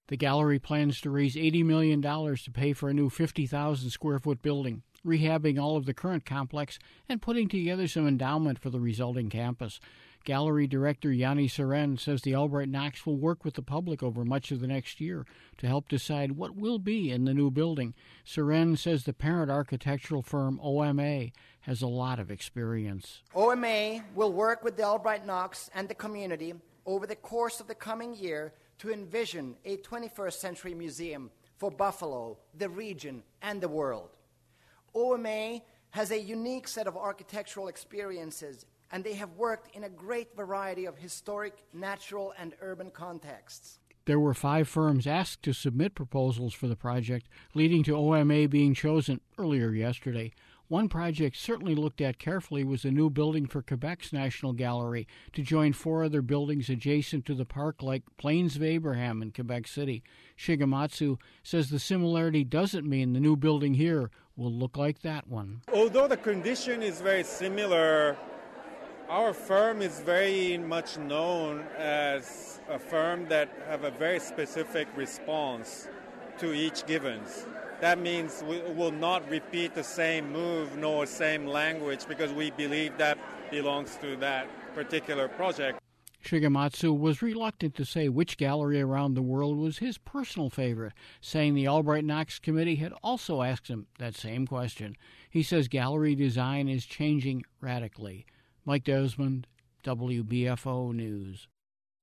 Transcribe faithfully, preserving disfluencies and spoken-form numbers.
The gallery plans to raise eighty million dollars to pay for a new fifty thousand square foot building, rehabbing all of the current complex and putting together some endowment for the resulting campus. Gallery director Yanni Seren says the Albright Knox will work with the public over much of the next year to help decide what will be in the new building. Seren says the parent architectural firm O M A has a lot of experience. O M A will work with the Albright Knox and the community over the course of the coming year to envision a twenty-first century museum for Buffalo, the region, and the world. O M A has a unique set of architectural experiences, and they have worked in a great variety of historic, natural, and urban contexts. There were five firms asked to submit proposals for the project, leading to O M A being chosen earlier yesterday. One project certainly looked at carefully was a new building for Quebec's National Gallery to join four other buildings adjacent to the park like Plains of Abraham in Quebec City. Shigematsu says the similarity doesn't mean the new building here will look like that one. Although the condition is very similar, our firm is very much known as a firm that have a very specific response to each givens. That means we will not repeat the same move nor same language because we believe that belongs to that particular project. Shigematsu was reluctant to say which gallery around the world was his personal favorite, saying the Albright Knox Committee had also asked him that same question. He says gallery design is changing radically. Mike Desmond, W B F O News.